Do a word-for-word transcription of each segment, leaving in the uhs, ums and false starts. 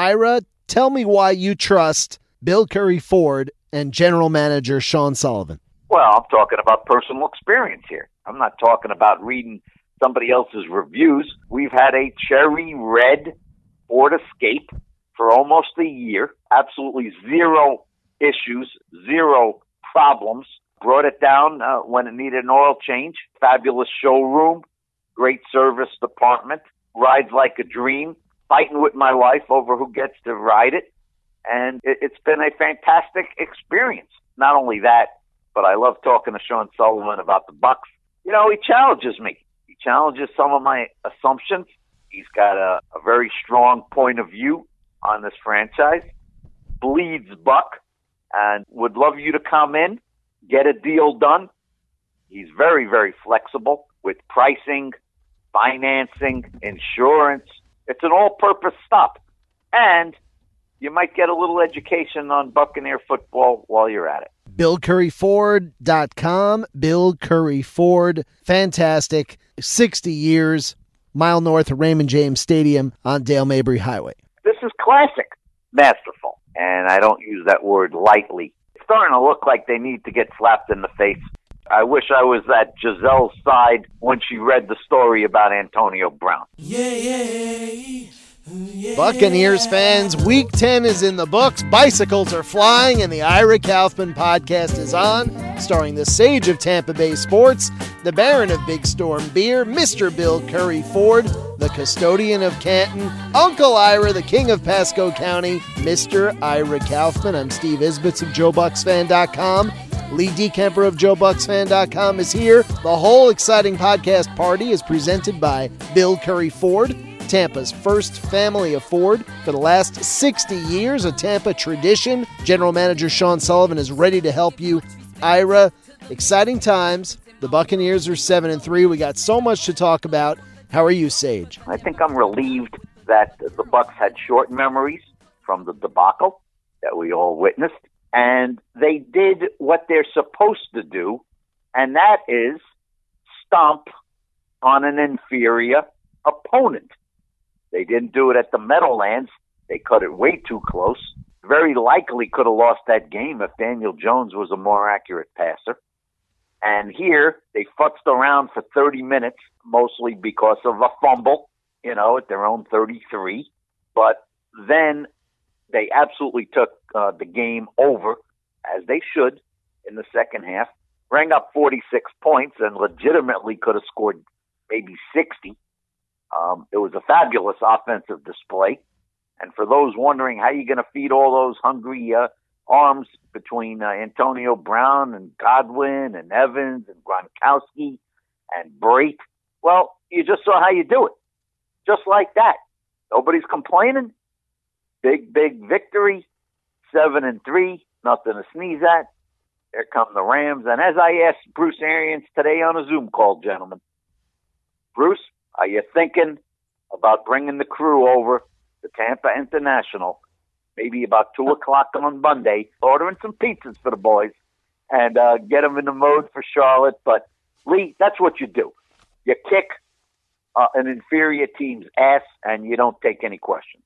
Ira, tell me why you trust Bill Curry Ford and general manager Sean Sullivan. Well, I'm talking about personal experience here. I'm not talking about reading somebody else's reviews. We've had a cherry red Ford Escape for almost a year. Absolutely zero issues, zero problems. Brought it down uh, when it needed an oil change. Fabulous showroom, great service department, rides like a dream, fighting with my wife over who gets to ride it. And it, it's been a fantastic experience. Not only that, but I love talking to Sean Sullivan about the Bucks. You know, he challenges me. He challenges some of my assumptions. He's got a, a very strong point of view on this franchise. Bleeds Buck, and would love you to come in, get a deal done. He's very, very flexible with pricing, financing, insurance. It's an all-purpose stop. And you might get a little education on Buccaneer football while you're at it. Bill Curry Ford dot com. Bill Curry Ford. Fantastic. sixty years. Mile north of Raymond James Stadium on Dale Mabry Highway. This is classic. Masterful. And I don't use that word lightly. It's starting to look like they need to get slapped in the face. I wish I was at Giselle's side when she read the story about Antonio Brown. Yeah, yeah. Yeah. Buccaneers fans, week ten is in the books, bicycles are flying, and the Ira Kaufman podcast is on, starring the sage of Tampa Bay sports, the Baron of Big Storm beer, Mister Bill Curry Ford, the custodian of Canton, Uncle Ira, the king of Pasco County, Mister Ira Kaufman. I'm Steve Isbitz of Joe Bucks Fan dot com. Lee Dekemper of Joe Bucks Fan dot com is here. The whole exciting podcast party is presented by Bill Curry Ford, Tampa's first family of Ford. For the last sixty years, a Tampa tradition. General Manager Sean Sullivan is ready to help you. Ira, exciting times. The Buccaneers are seven and three. We got so much to talk about. How are you, Sage? I think I'm relieved that the Bucks had short memories from the debacle that we all witnessed. And they did what they're supposed to do, and that is stomp on an inferior opponent. They didn't do it at the Meadowlands. They cut it way too close. Very likely could have lost that game if Daniel Jones was a more accurate passer. And here, they futzed around for thirty minutes, mostly because of a fumble, you know, at their own thirty-three. But then they absolutely took uh, the game over, as they should, in the second half. Rang up forty-six points and legitimately could have scored maybe sixty. Um, it was a fabulous offensive display. And for those wondering how you're going to feed all those hungry uh, arms between uh, Antonio Brown and Godwin and Evans and Gronkowski and Brate, well, you just saw how you do it. Just like that. Nobody's complaining. Big, big victory. Seven and three. Nothing to sneeze at. Here come the Rams. And as I asked Bruce Arians today on a Zoom call, gentlemen, Bruce, are you thinking about bringing the crew over to Tampa International, maybe about two o'clock on Monday, ordering some pizzas for the boys, and uh, get them in the mode for Charlotte? But, Lee, that's what you do. You kick uh, an inferior team's ass, and you don't take any questions.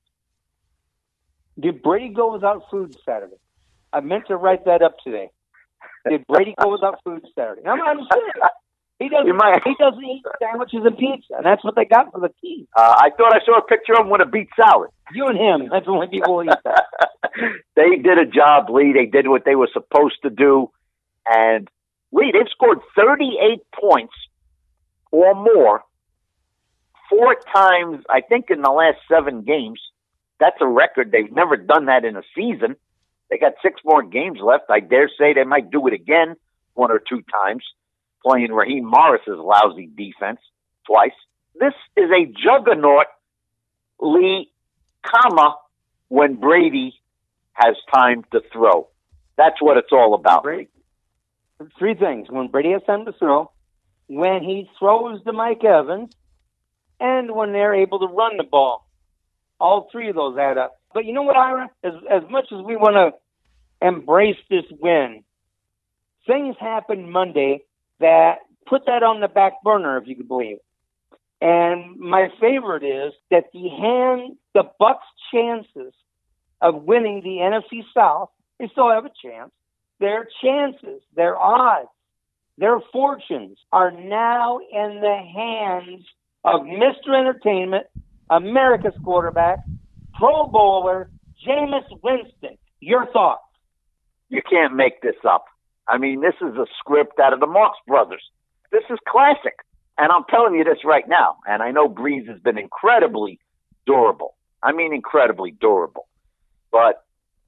Did Brady go without food Saturday? I meant to write that up today. Did Brady go without food Saturday? I'm, I'm serious. He doesn't, might, he doesn't eat sandwiches and pizza, and that's what they got for the team. Uh, I thought I saw a picture of him with a beet salad. You and him. That's the only people who eat that. They did a job, Lee. They did what they were supposed to do. And, Lee, they've scored thirty-eight points or more four times, I think, in the last seven games. That's a record. They've never done that in a season. They got six more games left. I dare say they might do it again one or two times, playing Raheem Morris's lousy defense twice. This is a juggernaut, Lee, comma, when Brady has time to throw. That's what it's all about. Brady. Three things. When Brady has time to throw, when he throws to Mike Evans, and when they're able to run the ball. All three of those add up. But you know what, Ira? As, as much as we want to embrace this win, things happened Monday that put that on the back burner, if you could believe it. And my favorite is that the hand, the Bucks' chances of winning the N F C South, they still have a chance. Their chances, their odds, their fortunes are now in the hands of Mister Entertainment, America's quarterback, Pro Bowler, Jameis Winston. Your thoughts? You can't make this up. I mean, this is a script out of the Marx Brothers. This is classic. And I'm telling you this right now. And I know Breeze has been incredibly durable. I mean, incredibly durable. But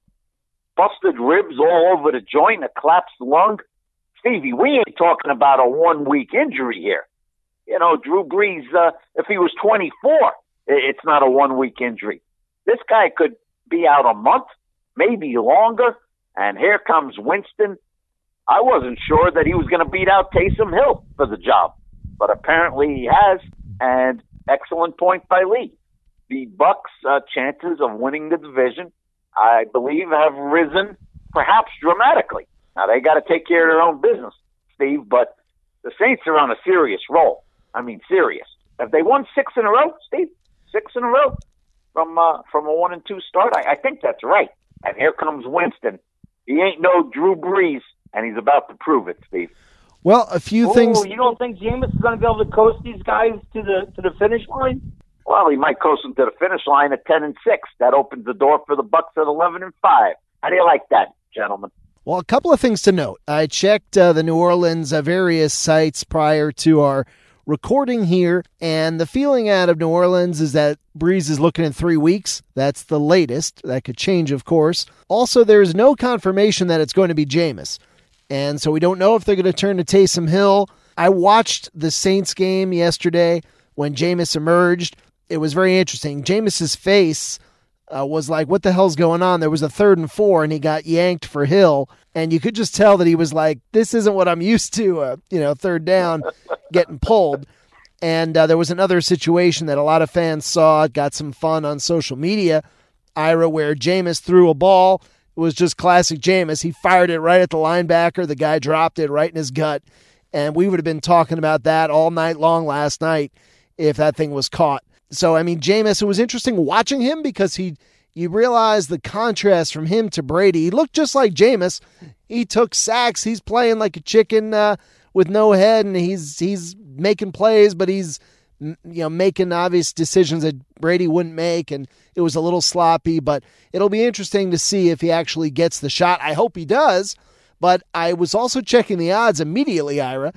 busted ribs all over the joint, a collapsed lung. Stevie, we ain't talking about a one-week injury here. You know, Drew Brees, uh, if he was twenty-four, it's not a one-week injury. This guy could be out a month, maybe longer, and here comes Winston. I wasn't sure that he was going to beat out Taysom Hill for the job, but apparently he has, and excellent point by Lee. The Bucs' uh, chances of winning the division, I believe, have risen perhaps dramatically. Now, they got to take care of their own business, Steve, but the Saints are on a serious roll. I mean, serious. Have they won six in a row, Steve? Six in a row from uh, from a one and two start? I, I think that's right. And here comes Winston. He ain't no Drew Brees, and he's about to prove it, Steve. Well, a few oh, things. You don't think Jameis is going to be able to coast these guys to the to the finish line? Well, he might coast them to the finish line at ten and six. That opens the door for the Bucs at eleven and five. How do you like that, gentlemen? Well, a couple of things to note. I checked uh, the New Orleans uh, various sites prior to our recording here, and the feeling out of New Orleans is that Breeze is looking at three weeks. That's the latest. That could change, of course. Also, there's no confirmation that it's going to be Jameis, and so we don't know if they're going to turn to Taysom Hill. I watched the Saints game yesterday when Jameis emerged. It was very interesting. Jameis's face uh, was like, what the hell's going on? There was a third and four, and he got yanked for Hill, and you could just tell that he was like, this isn't what I'm used to, uh, you know, third down, getting pulled. And uh, there was another situation that a lot of fans saw, got some fun on social media, Ira, where Jameis threw a ball. It was just classic Jameis. He fired it right at the linebacker. The guy dropped it right in his gut. And we would have been talking about that all night long last night if that thing was caught. So, I mean, Jameis, it was interesting watching him because he, you realize the contrast from him to Brady. He looked just like Jameis. He took sacks. He's playing like a chicken uh, with no head, and he's he's making plays, but he's you know making obvious decisions that Brady wouldn't make, and it was a little sloppy. But it'll be interesting to see if he actually gets the shot. I hope he does. But I was also checking the odds immediately, Ira,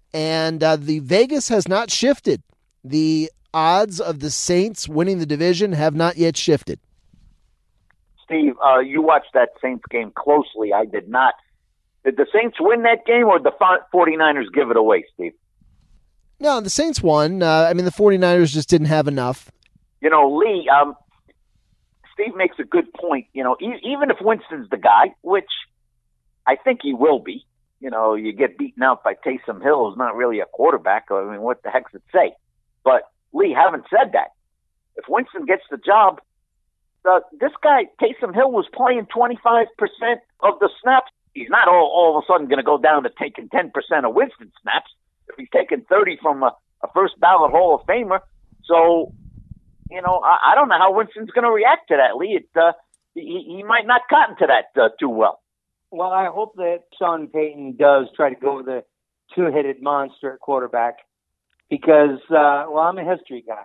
and uh, the Vegas has not shifted. The odds of the Saints winning the division have not yet shifted. Steve, uh, you watched that Saints game closely. I did not. Did the Saints win that game, or did the 49ers give it away, Steve? No, the Saints won. Uh, I mean, the 49ers just didn't have enough. You know, Lee, um, Steve makes a good point. You know, e- even if Winston's the guy, which I think he will be, you know, you get beaten out by Taysom Hill, who's not really a quarterback. I mean, what the heck's it say? But, Lee, haven't said that. If Winston gets the job, uh, this guy, Taysom Hill, was playing twenty-five percent of the snaps. He's not all, all of a sudden going to go down to taking ten percent of Winston snaps if he's taking thirty from a, a first ballot Hall of Famer. So, you know, I, I don't know how Winston's going to react to that, Lee. It, uh, he, he might not cotton to that uh, too well. Well, I hope that Sean Payton does try to go with a two-headed monster at quarterback because, uh, well, I'm a history guy.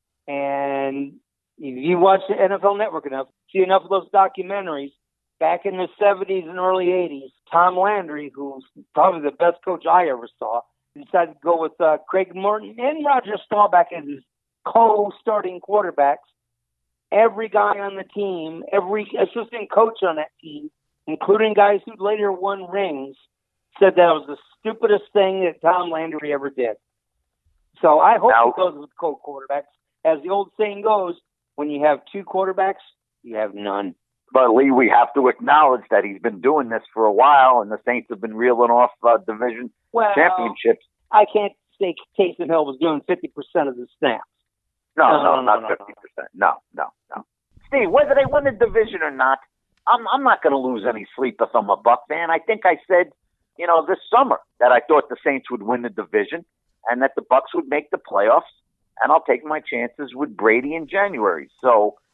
And if you watch the N F L Network enough, see enough of those documentaries, back in the seventies and early eighties, Tom Landry, who's probably the best coach I ever saw, decided to go with uh, Craig Morton and Roger Staubach as his co-starting quarterbacks. Every guy on the team, every assistant coach on that team, including guys who later won rings, said that was the stupidest thing that Tom Landry ever did. So I hope now, he goes with co-quarterbacks. As the old saying goes, when you have two quarterbacks, you have none. But, Lee, we have to acknowledge that he's been doing this for a while, and the Saints have been reeling off uh, division well, championships. I can't say Taysom Hill was doing fifty percent of the snaps. No, no, no, no not no, fifty percent. No, no, no. Steve, whether they win the division or not, I'm I'm not going to lose any sleep if I'm a Buck fan. I think I said, you know, this summer that I thought the Saints would win the division and that the Bucks would make the playoffs, and I'll take my chances with Brady in January. So,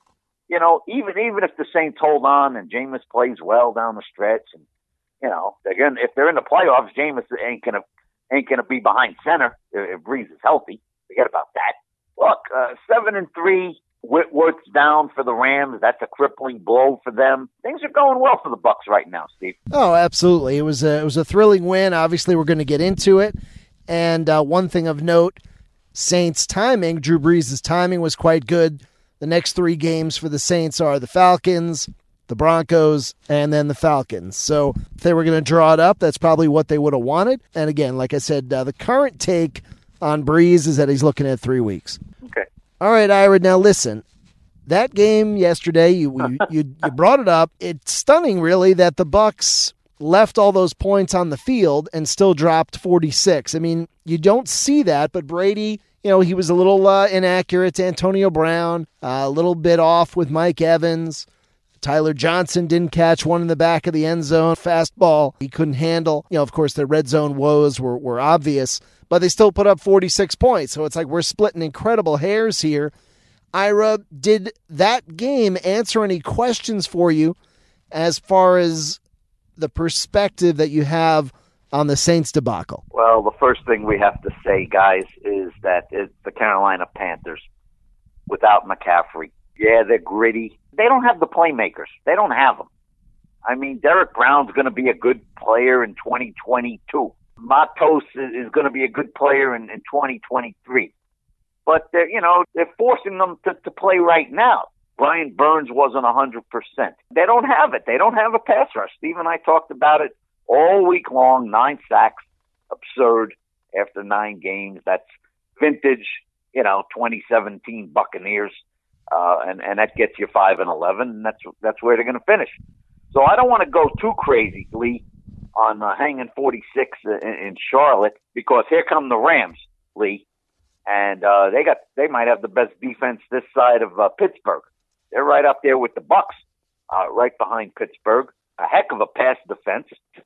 you know, even even if the Saints hold on and Jameis plays well down the stretch, and you know, again, if they're in the playoffs, Jameis ain't gonna ain't gonna be behind center if Breeze is healthy. Forget about that. Look, uh, seven and three. Whitworth's down for the Rams. That's a crippling blow for them. Things are going well for the Bucs right now, Steve. Oh, absolutely. It was a, it was a thrilling win. Obviously, we're going to get into it. And uh, one thing of note, Saints' timing, Drew Brees' timing was quite good. The next three games for the Saints are the Falcons, the Broncos, and then the Falcons. So if they were going to draw it up, that's probably what they would have wanted. And again, like I said, uh, the current take on Brees is that he's looking at three weeks. Okay. All right, Ira, now listen. That game yesterday, you, you you you brought it up. It's stunning, really, that the Bucs left all those points on the field and still dropped forty-six. I mean, you don't see that, but Brady, you know, he was a little uh, inaccurate to Antonio Brown, uh, a little bit off with Mike Evans. Tyler Johnson didn't catch one in the back of the end zone. Fastball he couldn't handle. You know, of course, the red zone woes were, were obvious, but they still put up forty-six points. So it's like we're splitting incredible hairs here. Ira, did that game answer any questions for you as far as the perspective that you have on the Saints debacle? Well, the first thing we have to say, guys, is that it's the Carolina Panthers without McCaffrey. Yeah, they're gritty. They don't have the playmakers. They don't have them. I mean, Derek Brown's going to be a good player in twenty twenty-two. Matos is going to be a good player in, in twenty twenty-three. But they're, you know, they're forcing them to, to play right now. Brian Burns wasn't one hundred percent. They don't have it. They don't have a pass rush. Steve and I talked about it all week long. Nine sacks. Absurd after nine games. That's vintage, you know, twenty seventeen Buccaneers. Uh, and, and that gets you five and eleven, and that's that's where they're going to finish. So I don't want to go too crazy, Lee, on uh, hanging forty-six in, in Charlotte, because here come the Rams, Lee, and uh, they got they might have the best defense this side of uh, Pittsburgh. They're right up there with the Bucs, uh, right behind Pittsburgh. A heck of a pass defense,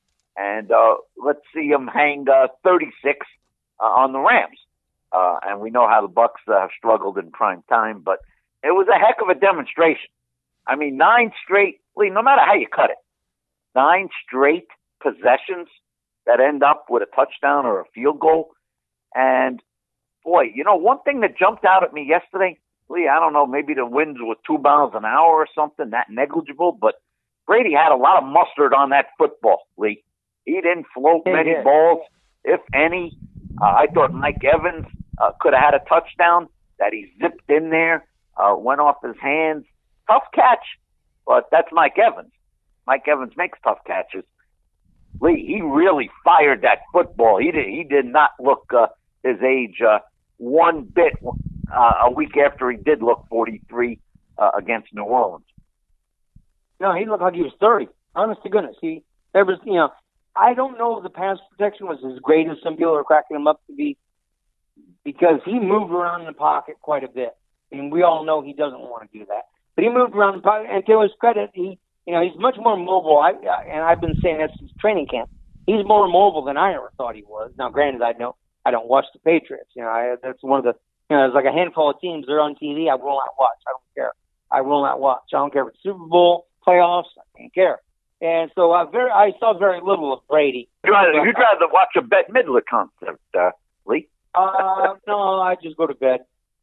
and uh, let's see them hang uh, thirty-six uh, on the Rams. Uh, and we know how the Bucs uh, have struggled in prime time, but it was a heck of a demonstration. I mean, nine straight, Lee, no matter how you cut it, nine straight possessions that end up with a touchdown or a field goal. And, boy, you know, one thing that jumped out at me yesterday, Lee, I don't know, maybe the winds were two miles an hour or something, that negligible, but Brady had a lot of mustard on that football, Lee. He didn't float many yeah. balls, if any. Uh, I thought Mike Evans uh, could have had a touchdown that he zipped in there. Uh, went off his hands. Tough catch, but that's Mike Evans. Mike Evans makes tough catches. Lee, he really fired that football. He did, he did not look uh, his age uh, one bit uh, a week after he did look forty-three uh, against New Orleans. No, he looked like he was thirty. Honest to goodness. He, there was, you know, I don't know if the pass protection was as great as some people are cracking him up to be, because he moved around in the pocket quite a bit. And we all know he doesn't want to do that. But he moved around, and to his credit, he, you know, he's much more mobile. I, and I've been saying that since training camp. He's more mobile than I ever thought he was. Now, granted, I know I don't watch the Patriots. You know, I, that's one of the, you know, there's like a handful of teams. They're on T V. I will not watch. I don't care. I will not watch. I don't care if it's Super Bowl, playoffs. I don't care. And so I very, I saw very little of Brady. You'd rather, you'd rather watch a Bette Midler concert, uh, Lee? Uh, no, I just go to bed.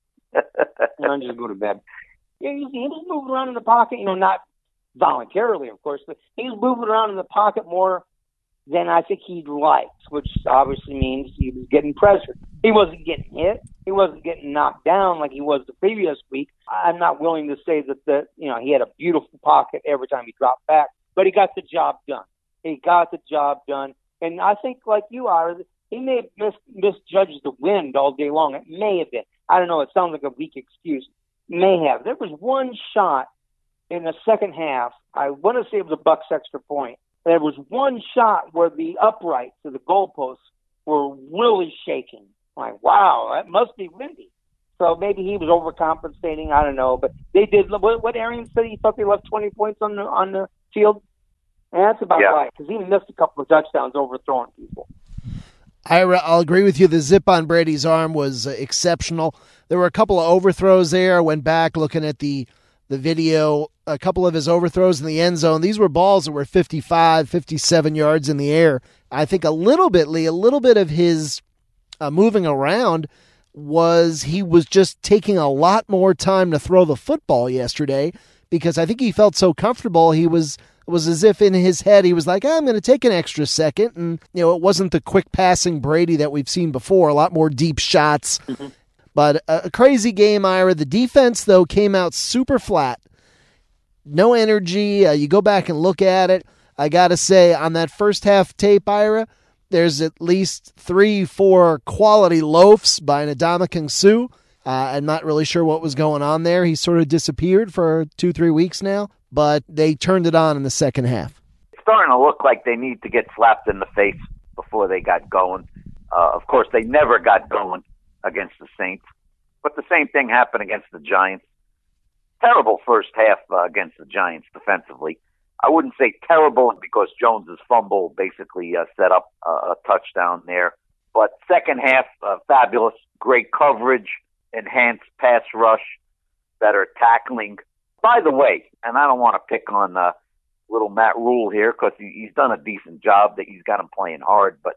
I just go to bed. Yeah, he's, he's moving around in the pocket, you know, not voluntarily, of course, but he's moving around in the pocket more than I think he likes, which obviously means he was getting pressured. He wasn't getting hit. He wasn't getting knocked down like he was the previous week. I'm not willing to say that, the, you know, he had a beautiful pocket every time he dropped back, but he got the job done. He got the job done. And I think, like you are, he may have mis- misjudged the wind all day long. It may have been. I don't know. It sounds like a weak excuse. May have. There was one shot in the second half. I want to say it was a Bucs extra point. There was one shot where the uprights of the goalposts were really shaking. I'm like, wow, that must be windy. So maybe he was overcompensating. I don't know. But they did. What, what Arian said, he thought they left twenty points on the on the field. And that's about yeah. right, because he missed a couple of touchdowns overthrowing people. Ira, I'll agree with you. The zip on Brady's arm was uh, exceptional. There were a couple of overthrows there. I went back looking at the the video, a couple of his overthrows in the end zone. These were balls that were fifty-five, fifty-seven yards in the air. I think a little bit, Lee, a little bit of his uh, moving around was he was just taking a lot more time to throw the football yesterday because I think he felt so comfortable. He was it was as if in his head he was like, oh, I'm going to take an extra second. And, you know, it wasn't the quick passing Brady that we've seen before, a lot more deep shots. Mm-hmm. But a, a crazy game, Ira. The defense, though, came out super flat. No energy. Uh, you go back and look at it. I got to say, on that first half tape, Ira, there's at least three, four quality loafs by Ndamukong Suh. Uh, I'm not really sure what was going on there. He sort of disappeared for two, three weeks now, but they turned it on in the second half. It's starting to look like they need to get slapped in the face before they got going. Uh, of course, they never got going against the Saints, but the same thing happened against the Giants. Terrible first half uh, against the Giants defensively. I wouldn't say terrible because Jones's fumble basically uh, set up uh, a touchdown there. But second half, uh, fabulous, great coverage, enhanced pass rush, better tackling. By the way, and I don't want to pick on uh, little Matt Rule here because he, he's done a decent job that he's got him playing hard. But,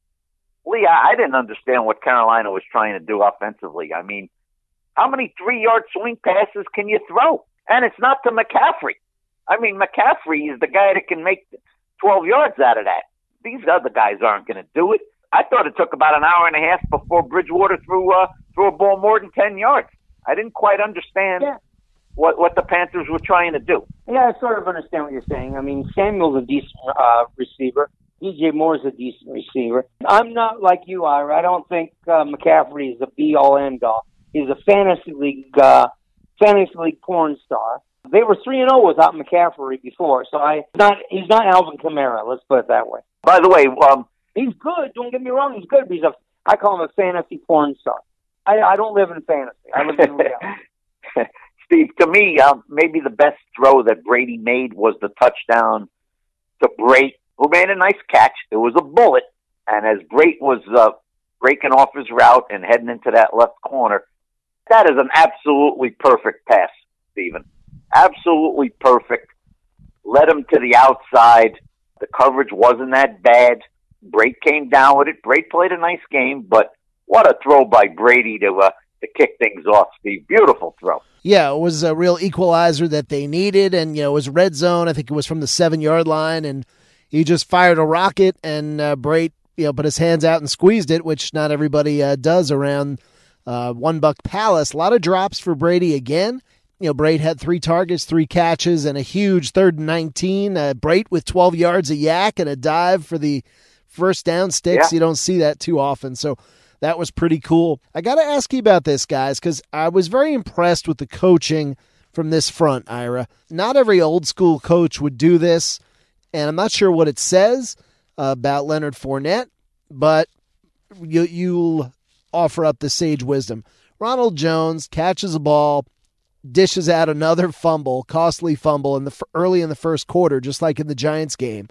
Lee, I, I didn't understand what Carolina was trying to do offensively. I mean, how many three-yard swing passes can you throw? And it's not to McCaffrey. I mean, McCaffrey is the guy that can make twelve yards out of that. These other guys aren't going to do it. I thought it took about an hour and a half before Bridgewater threw uh, threw a ball more than ten yards. I didn't quite understand yeah. what what the Panthers were trying to do. Yeah, I sort of understand what you're saying. I mean, Samuel's a decent uh, receiver. D J Moore's a decent receiver. I'm not like you, Ira. I don't think uh, McCaffrey is a be-all, end-all. He's a fantasy league uh, fantasy league porn star. They were three and zero without McCaffrey before, so I not he's not Alvin Kamara. Let's put it that way. By the way, um, he's good. Don't get me wrong, he's good. But he's a I call him a fantasy porn star. I, I don't live in fantasy. I live in reality. Steve, to me, um, maybe the best throw that Brady made was the touchdown to Brate, who made a nice catch. It was a bullet, and as Brate was uh, breaking off his route and heading into that left corner, that is an absolutely perfect pass, Stephen. Absolutely perfect. Led him to the outside. The coverage wasn't that bad. Brate came down with it. Brate played a nice game, but what a throw by Brady to uh, to kick things off, Steve. Beautiful throw. Yeah, it was a real equalizer that they needed, and you know it was red zone. I think it was from the seven-yard line, and he just fired a rocket, and uh, Brate you know put his hands out and squeezed it, which not everybody uh, does around uh, One Buck Palace. A lot of drops for Brady again. You know, Brate had three targets, three catches, and a huge third and nineteen. Uh, Brate with twelve yards, a yak, and a dive for the first down sticks. Yeah. You don't see that too often, so that was pretty cool. I got to ask you about this, guys, because I was very impressed with the coaching from this front, Ira. Not every old-school coach would do this, and I'm not sure what it says uh, about Leonard Fournette, but you, you'll offer up the sage wisdom. Ronald Jones catches a ball, dishes out another fumble, costly fumble in the early in the first quarter, just like in the Giants game.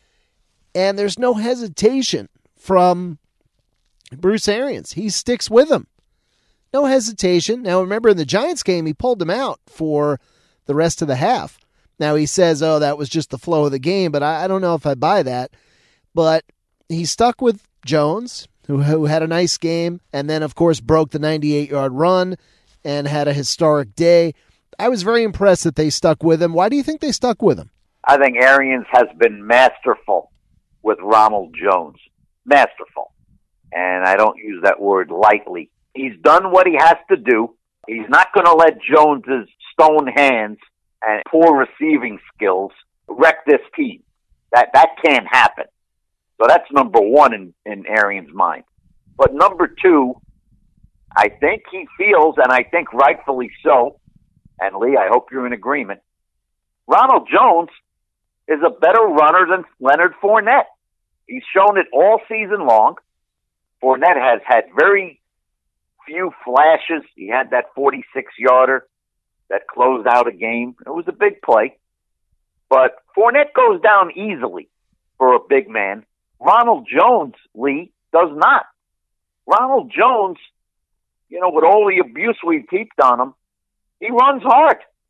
And there's no hesitation from Bruce Arians. He sticks with him. No hesitation. Now, remember, in the Giants game, he pulled him out for the rest of the half. Now, he says, oh, that was just the flow of the game, but I, I don't know if I buy that. But he stuck with Jones, who, who had a nice game, and then, of course, broke the ninety-eight-yard run and had a historic day. I was very impressed that they stuck with him. Why do you think they stuck with him? I think Arians has been masterful with Ronald Jones. Masterful. And I don't use that word lightly. He's done what he has to do. He's not going to let Jones's stone hands and poor receiving skills wreck this team. That that can't happen. So that's number one in, in Arians' mind. But number two, I think he feels, and I think rightfully so, and Lee, I hope you're in agreement, Ronald Jones is a better runner than Leonard Fournette. He's shown it all season long. Fournette has had very few flashes. He had that forty-six-yarder that closed out a game. It was a big play. But Fournette goes down easily for a big man. Ronald Jones, Lee, does not. Ronald Jones, you know, with all the abuse we've heaped on him, he runs hard.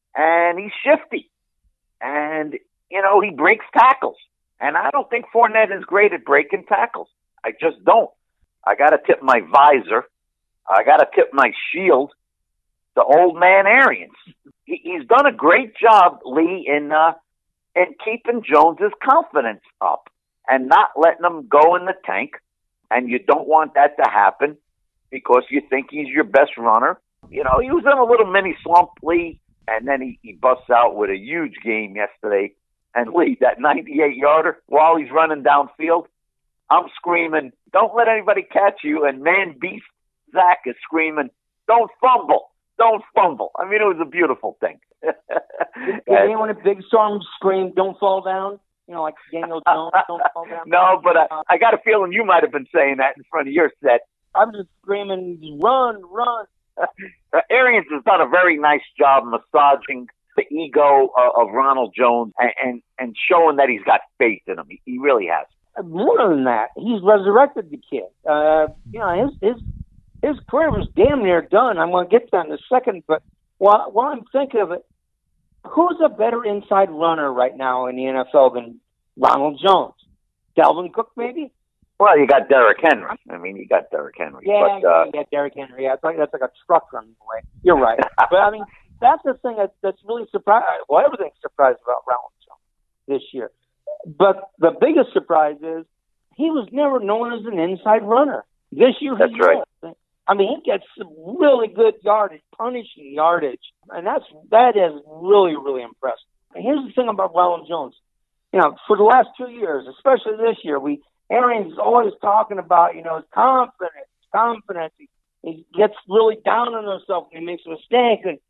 and he's shifty. And, you know, he breaks tackles. And I don't think Fournette is great at breaking tackles. I just don't. I got to tip my visor. I got to tip my shield to old man Arians. He, he's done a great job, Lee, in uh, in keeping Jones's confidence up and not letting him go in the tank. And you don't want that to happen because you think he's your best runner. You know, he was in a little mini slump, Lee, and then he, he busts out with a huge game yesterday. And Lee, that ninety-eight yarder, while he's running downfield, I'm screaming, don't let anybody catch you. And man beast Zach is screaming, don't fumble, don't fumble. I mean, it was a beautiful thing. Did anyone at Big Storm scream, don't fall down? You know, like Daniel Jones, don't fall down? No, but I, I got a feeling you might have been saying that in front of your set. I'm just screaming, run, run. Arians has done a very nice job massaging the ego of, of Ronald Jones and, and, and showing that he's got faith in him. He, he really has. More than that, he's resurrected the kid. Uh, you know, his his his career was damn near done. I'm going to get to that in a second, but while, while I'm thinking of it, who's a better inside runner right now in the N F L than Ronald Jones? Dalvin Cook, maybe? Well, you got Derrick Henry. I mean, you got Derrick Henry. Yeah, but, uh, yeah, Derrick Henry. Yeah, it's like, that's like a truck running away. You're right. But, I mean, that's the thing that, that's really surprised. Well, everything's surprised about Ronald Jones this year. But the biggest surprise is he was never known as an inside runner. This year, that's he right. was. I mean, he gets some really good yardage, punishing yardage, and that's that is really, really impressive. And here's the thing about Ronald Jones. You know, for the last two years, especially this year, we Arians is always talking about, you know, his confidence, confidence. He, he gets really down on himself when he makes a mistake. And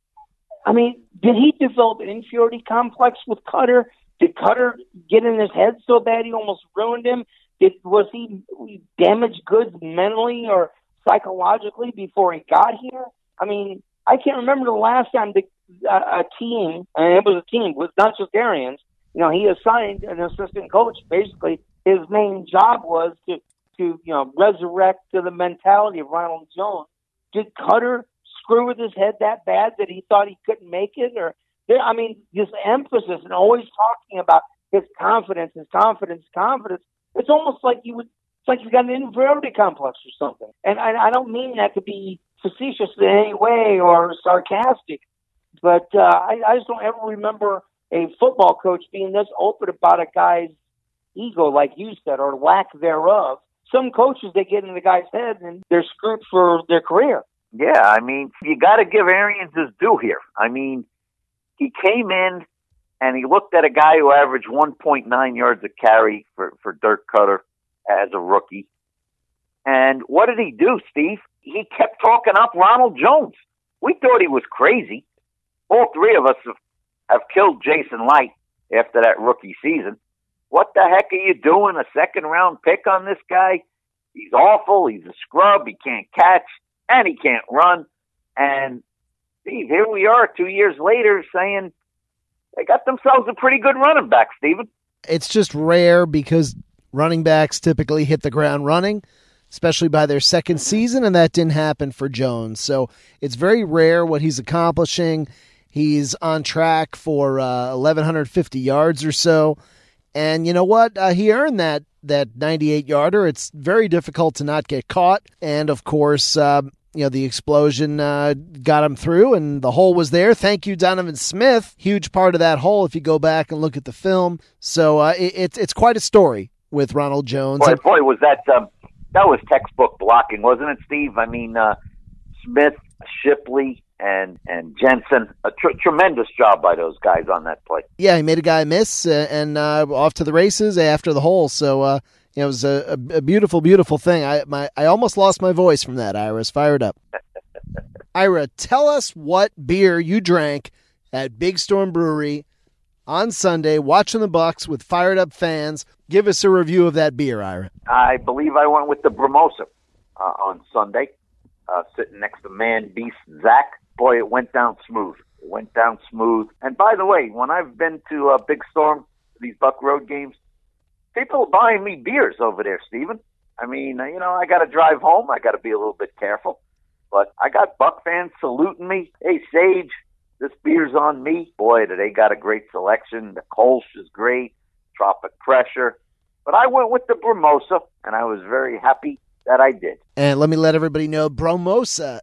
I mean, did he develop an inferiority complex with Cutter? Did Cutter get in his head so bad he almost ruined him? Did was he damaged goods mentally or psychologically before he got here? I mean, I can't remember the last time the, uh, a team, and it was a team, it was not just Arians. You know, he assigned an assistant coach. Basically, his main job was to, to you know, resurrect to the mentality of Ronald Jones. Did Cutter screw with his head that bad that he thought he couldn't make it? Or, I mean, this emphasis and always talking about his confidence, his confidence, confidence. It's almost like you would, it's like he's got an inferiority complex or something. And I, I don't mean that to be facetious in any way or sarcastic, but uh, I, I just don't ever remember a football coach being this open about a guy's ego, like you said, or lack thereof. Some coaches, they get in the guy's head and they're screwed for their career. Yeah, I mean, you got to give Arians his due here. I mean, he came in and he looked at a guy who averaged one point nine yards a carry for, for Dirk Cutter as a rookie. And what did he do, Steve? He kept talking up Ronald Jones. We thought he was crazy. All three of us have, have killed Jason Light after that rookie season. What the heck are you doing? A second round pick on this guy? He's awful. He's a scrub. He can't catch and he can't run. And Steve, here we are two years later saying they got themselves a pretty good running back, Steven. It's just rare because running backs typically hit the ground running, especially by their second season, and that didn't happen for Jones. So it's very rare what he's accomplishing. He's on track for uh, eleven fifty yards or so. And you know what? Uh, he earned that that ninety-eight yarder. It's very difficult to not get caught. And, of course, uh, you know, the explosion uh, got him through, and the hole was there. Thank you, Donovan Smith. Huge part of that hole if you go back and look at the film. So uh, it, it's it's quite a story with Ronald Jones. Boy, boy was that um, that was textbook blocking, wasn't it, Steve? I mean, uh, Smith, Shipley, and and Jensen, a tr- tremendous job by those guys on that play. Yeah, he made a guy miss uh, and uh, off to the races after the hole. So uh, you know, it was a, a, a beautiful, beautiful thing. I my I almost lost my voice from that. Ira was fired up. Ira, tell us what beer you drank at Big Storm Brewery on Sunday, watching the Bucs with fired up fans. Give us a review of that beer, Ira. I believe I went with the Bramosa uh, on Sunday, uh, sitting next to Man Beast Zach. Boy, it went down smooth. It went down smooth. And by the way, when I've been to uh, Big Storm, these Buck Road games, people are buying me beers over there, Steven. I mean, you know, I got to drive home. I got to be a little bit careful. But I got Buck fans saluting me. Hey, Sage, this beer's on me. Boy, do they got a great selection. The Kolsch is great, Tropic Pressure. But I went with the Bromosa, and I was very happy that I did. And let me let everybody know, Bromosa,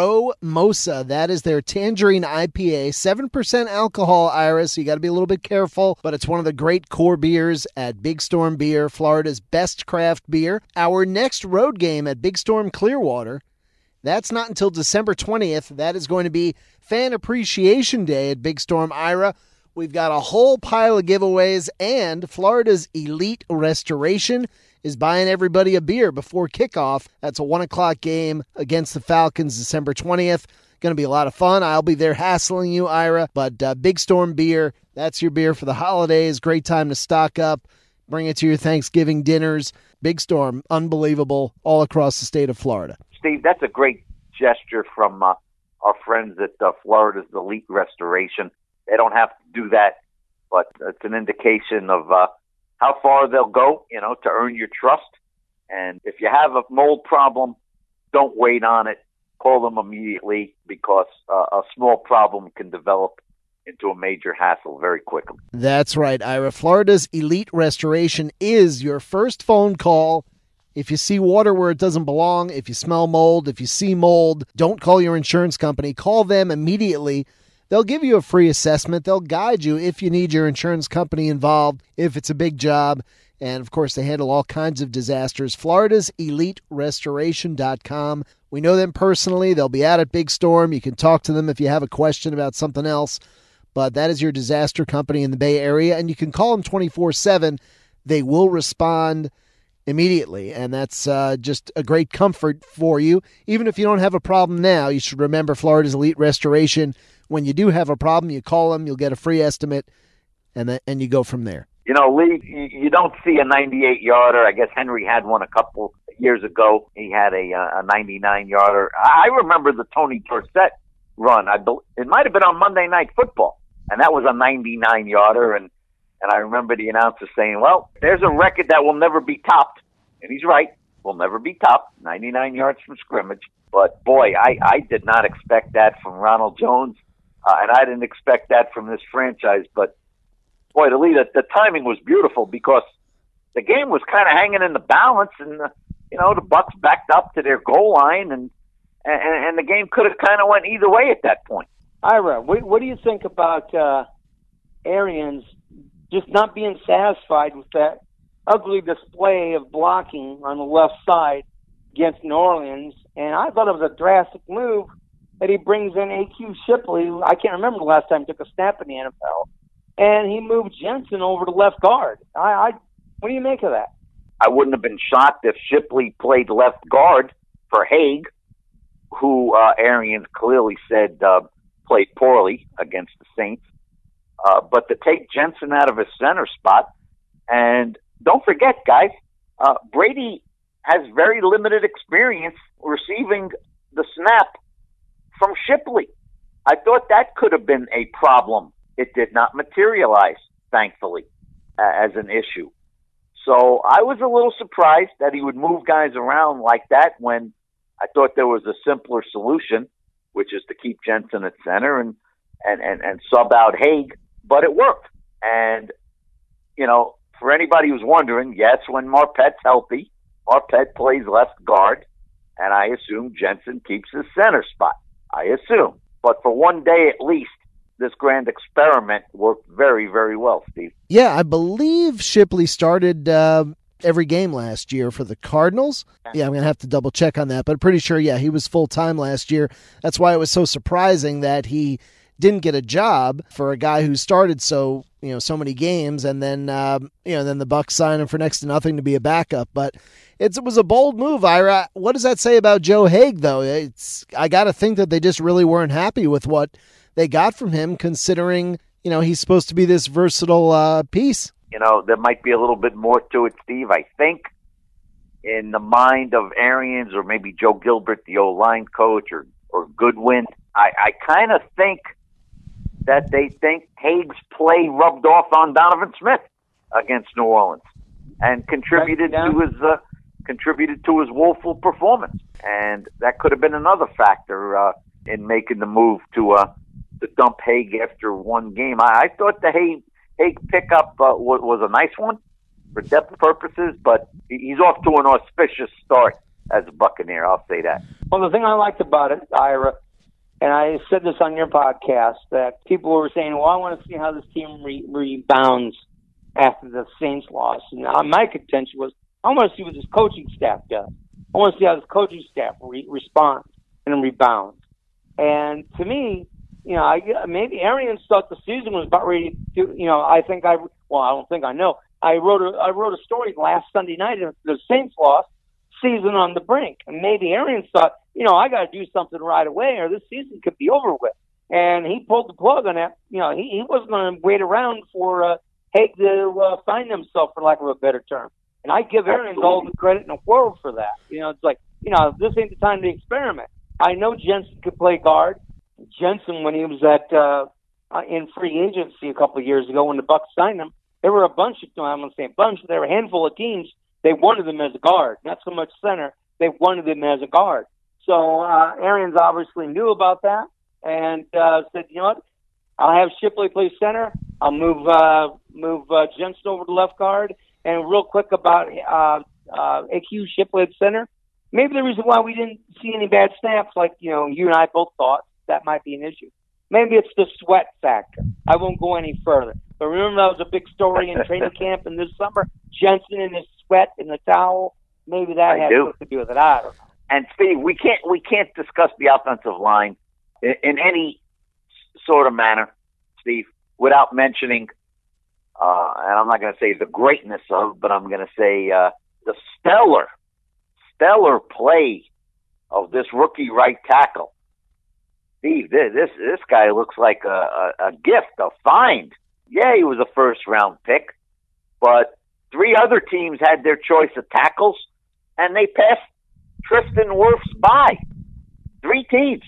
Bromosa, that is their Tangerine I P A, seven percent alcohol, Ira, so you got to be a little bit careful, but it's one of the great core beers at Big Storm Beer, Florida's best craft beer. Our next road game at Big Storm Clearwater, that's not until December twentieth. That is going to be Fan Appreciation Day at Big Storm, Ira. We've got a whole pile of giveaways, and Florida's Elite Restoration is buying everybody a beer before kickoff. That's a one o'clock game against the Falcons December twentieth. Going to be a lot of fun. I'll be there hassling you, Ira. But uh, Big Storm Beer, that's your beer for the holidays. Great time to stock up. Bring it to your Thanksgiving dinners. Big Storm, unbelievable, all across the state of Florida. Steve, that's a great gesture from uh, our friends at uh, Florida's Elite Restoration. They don't have to do that, but it's an indication of uh, how far they'll go, you know, to earn your trust. And if you have a mold problem, don't wait on it. Call them immediately, because uh, a small problem can develop into a major hassle very quickly. That's right, Ira. Florida's Elite Restoration is your first phone call. If you see water where it doesn't belong, if you smell mold, if you see mold, don't call your insurance company. Call them immediately. They'll give you a free assessment. They'll guide you if you need your insurance company involved, if it's a big job. And, of course, they handle all kinds of disasters. Florida's Elite Restoration dot com. We know them personally. They'll be out at Big Storm. You can talk to them if you have a question about something else. But that is your disaster company in the Bay Area. And you can call them twenty-four seven. They will respond immediately. And that's uh, just a great comfort for you. Even if you don't have a problem now, you should remember Florida's Elite Restoration. When you do have a problem, you call them, you'll get a free estimate, and then, and you go from there. You know, Lee, you don't see a ninety-eight yarder. I guess Henry had one a couple years ago. He had a a ninety-nine yarder. I remember the Tony Dorsett run. I It might have been on Monday Night Football, and that was a ninety-nine yarder. And, and I remember the announcer saying, well, there's a record that will never be topped. And he's right. Will never be topped. ninety-nine yards from scrimmage. But, boy, I, I did not expect that from Ronald Jones. Uh, and I didn't expect that from this franchise. But, boy, the lead, the timing was beautiful, because the game was kind of hanging in the balance, and, uh, you know, the Bucs backed up to their goal line, and and, and the game could have kind of went either way at that point. Ira, what, what do you think about uh, Arians just not being satisfied with that ugly display of blocking on the left side against New Orleans? And I thought it was a drastic move that he brings in A Q Shipley. I can't remember the last time he took a snap in the N F L. And he moved Jensen over to left guard. I, I, what do you make of that? I wouldn't have been shocked if Shipley played left guard for Haig, who uh, Arians clearly said uh, played poorly against the Saints. Uh, but to take Jensen out of his center spot, and don't forget, guys, uh, Brady has very limited experience receiving the snap from Shipley. I thought that could have been a problem. It did not materialize, thankfully, uh, as an issue. So I was a little surprised that he would move guys around like that, when I thought there was a simpler solution, which is to keep Jensen at center and, and, and, and sub out Haig. But it worked. And, you know, for anybody who's wondering, yes, when Marpet's healthy, Marpet plays left guard, and I assume Jensen keeps his center spot. I assume. But for one day at least, this grand experiment worked very, very well, Steve. Yeah, I believe Shipley started uh, every game last year for the Cardinals. Yeah, I'm going to have to double check on that, but I'm pretty sure, yeah, he was full-time last year. That's why it was so surprising that he didn't get a job for a guy who started so, you know, so many games, and then, um, you know, then the Bucs signed him for next to nothing to be a backup. But it's, it was a bold move, Ira. What does that say about Joe Haig, though? It's I got to think that they just really weren't happy with what they got from him, considering, you know, he's supposed to be this versatile uh, piece. You know, there might be a little bit more to it, Steve. I think in the mind of Arians, or maybe Joe Gilbert, the O-line coach, or, or Goodwin, I, I kind of think that they think Haig's play rubbed off on Donovan Smith against New Orleans and contributed right, yeah. to his uh, contributed to his woeful performance. And that could have been another factor uh, in making the move to uh, to dump Haig after one game. I, I thought the Haig, Haig pickup uh, was, was a nice one for depth purposes, but he's off to an auspicious start as a Buccaneer. I'll say that. Well, the thing I liked about it, Ira, and I said this on your podcast, that people were saying, well, I want to see how this team re- rebounds after the Saints loss. And my contention was, I want to see what this coaching staff does. I want to see how this coaching staff re- responds and rebounds. And to me, you know, I, maybe Arians thought the season was about ready to, you know, I think I, well, I don't think I know. I wrote a, I wrote a story last Sunday night of the Saints loss, season on the brink. And maybe Arians thought, you know, I got to do something right away or this season could be over with. And he pulled the plug on that. You know, he, he wasn't going to wait around for uh, Haig to uh, find himself, for lack of a better term. And I give Arians all the credit in the world for that. You know, it's like, you know, this ain't the time to experiment. I know Jensen could play guard. Jensen, when he was at uh, uh, in free agency a couple of years ago when the Bucs signed him, there were a bunch of, I'm going to say a bunch, but there were a handful of teams, they wanted him as a guard, not so much center. They wanted him as a guard. So uh, Arians obviously knew about that and uh, said, you know what, I'll have Shipley play center. I'll move uh, move uh, Jensen over to left guard. And real quick about uh, uh, A Q Shipley at center, maybe the reason why we didn't see any bad snaps, like, you know, you and I both thought that might be an issue. Maybe it's the sweat factor. I won't go any further. But remember that was a big story in training camp in this summer? Jensen in his sweat in the towel. Maybe that I has do. something to do with it. I don't know. And Steve, we can't we can't discuss the offensive line in, in any sort of manner, Steve, without mentioning, uh, and I'm not going to say the greatness of, but I'm going to say uh, the stellar, stellar play of this rookie right tackle. Steve, this this, this guy looks like a, a, a gift, a find. Yeah, he was a first round pick, but three other teams had their choice of tackles, and they passed Tristan Wirfs by. Three teams.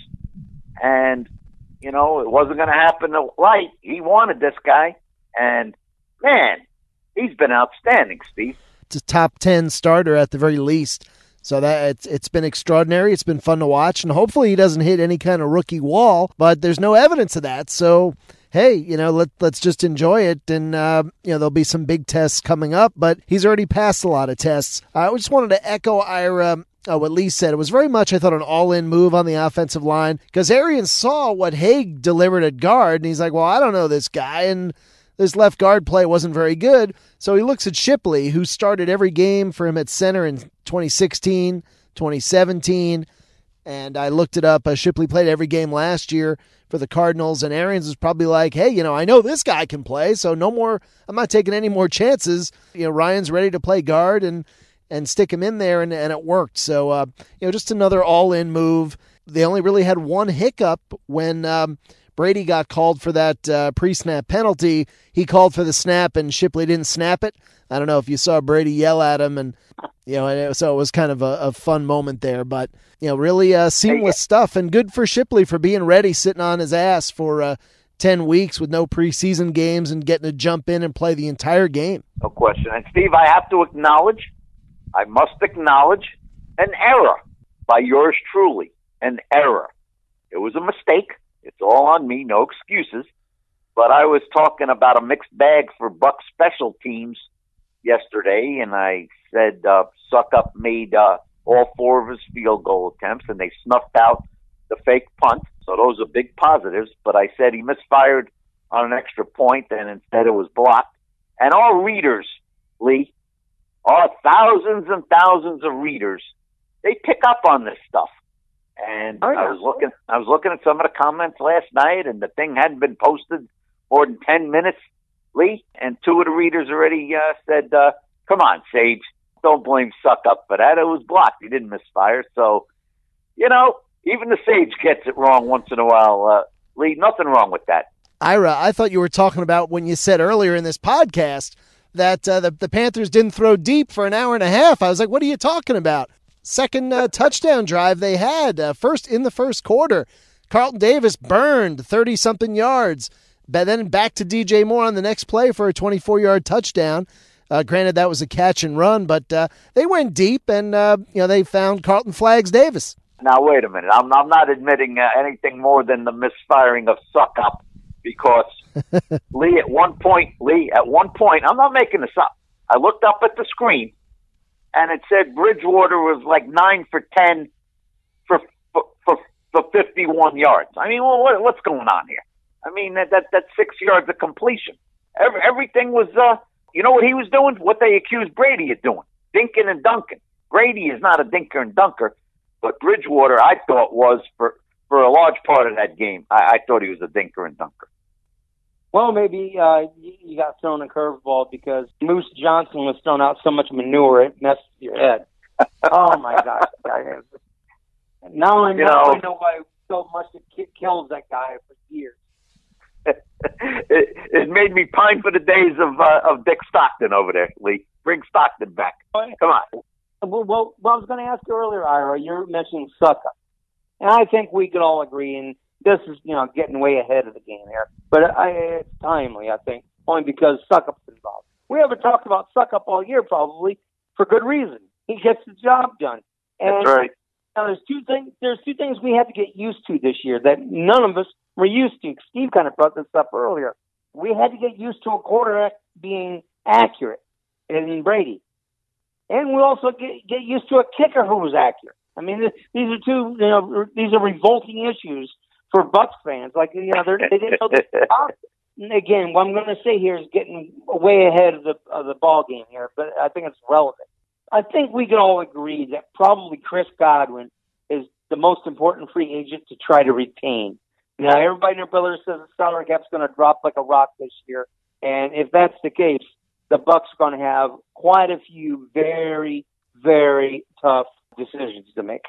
And, you know, it wasn't going to happen light. He wanted this guy. And, man, he's been outstanding, Steve. It's a top ten starter at the very least. So that it's it's been extraordinary. It's been fun to watch. And hopefully he doesn't hit any kind of rookie wall. But there's no evidence of that. So, hey, you know, let, let's just enjoy it. And, uh, you know, there'll be some big tests coming up. But he's already passed a lot of tests. I just wanted to echo Ira. Uh, what Lee said. It was very much, I thought, an all-in move on the offensive line because Arians saw what Haig delivered at guard, and he's like, well, I don't know this guy, and this left guard play wasn't very good. So he looks at Shipley, who started every game for him at center in twenty sixteen, twenty seventeen, and I looked it up. Uh, Shipley played every game last year for the Cardinals, and Arians was probably like, hey, you know, I know this guy can play, so no more, I'm not taking any more chances. You know, Ryan's ready to play guard, and and stick him in there, and, and it worked. So, uh, you know, just another all-in move. They only really had one hiccup when um, Brady got called for that uh, pre-snap penalty. He called for the snap, and Shipley didn't snap it. I don't know if you saw Brady yell at him, and, you know, and it, so it was kind of a, a fun moment there. But, you know, really uh, seamless stuff, and good for Shipley for being ready, sitting on his ass for uh, ten weeks with no preseason games and getting to jump in and play the entire game. No question. And, Steve, I have to acknowledge, I must acknowledge an error by yours truly, an error. It was a mistake. It's all on me, no excuses. But I was talking about a mixed bag for Bucs special teams yesterday, and I said uh, Suckup made uh, all four of his field goal attempts, and they snuffed out the fake punt. So those are big positives. But I said he misfired on an extra point, and instead it was blocked. And all readers, Lee, all thousands and thousands of readers, they pick up on this stuff. And oh, yeah. I was looking I was looking at some of the comments last night, and the thing hadn't been posted more than ten minutes, Lee, and two of the readers already uh, said, uh, come on, Sage, don't blame Suckup for that. It was blocked. He didn't misfire. So, you know, even the Sage gets it wrong once in a while. Uh, Lee, nothing wrong with that. Ira, I thought you were talking about when you said earlier in this podcast that uh, the, the Panthers didn't throw deep for an hour and a half. I was like, what are you talking about? Second uh, touchdown drive they had, uh, first in the first quarter. Carlton Davis burned thirty-something yards. But then back to D J Moore on the next play for a twenty-four-yard touchdown. Uh, granted, that was a catch and run, but uh, they went deep, and uh, you know they found Carlton Flags Davis. Now, wait a minute. I'm, I'm not admitting uh, anything more than the misfiring of Suck Up because, Lee, at one point, Lee, at one point, I'm not making this up. I looked up at the screen, and it said Bridgewater was like nine for ten for for, for, for fifty-one yards. I mean, well, what, what's going on here? I mean, that, that that's six yards of completion. Every, everything was, uh, you know what he was doing? What they accused Brady of doing, dinking and dunking. Brady is not a dinker and dunker. But Bridgewater, I thought, was, for, for a large part of that game, I, I thought he was a dinker and dunker. Well, maybe uh, you got thrown a curveball because Moose Johnson was throwing out so much manure, it messed with your head. Oh, my gosh. Now I know, you know, I know why so much it kills that guy for years. it, it made me pine for the days of uh, of Dick Stockton over there, Lee. Bring Stockton back. Come on. Well, well, well I was going to ask you earlier, Ira, you're mentioning Suck Up. And I think we could all agree, and this is, you know, getting way ahead of the game here. But I, it's timely, I think, only because Suck Up's involved. We haven't talked about Suck Up all year, probably, for good reason. He gets the job done. And that's right. Now, there's two things. There's two things we have to get used to this year that none of us were used to. Steve kind of brought this up earlier. We had to get used to a quarterback being accurate in Brady. And we also get, get used to a kicker who was accurate. I mean, these are two, you know, these are revolting issues for Bucs fans. Like, you know, they're, they didn't know this. And again, what I'm going to say here is getting way ahead of the of the ball game here, but I think it's relevant. I think we can all agree that probably Chris Godwin is the most important free agent to try to retain. Now, everybody in their brother says the salary cap's going to drop like a rock this year, and if that's the case, the Bucs are going to have quite a few very, very tough decisions to make.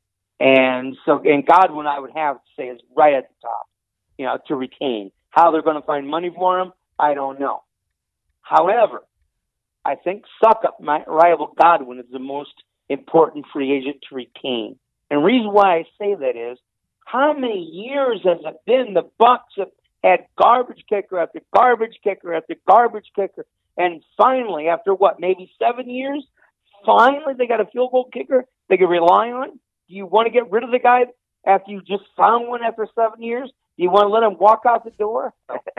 And so, and Godwin, I would have to say, is right at the top, you know, to retain. How they're going to find money for him, I don't know. However, I think Suck Up, my rival Godwin, is the most important free agent to retain. And the reason why I say that is, how many years has it been the Bucs have had garbage kicker after garbage kicker after garbage kicker? And finally, after what, maybe seven years, finally they got a field goal kicker they can rely on? Do you want to get rid of the guy after you just found one after seven years? Do you want to let him walk out the door?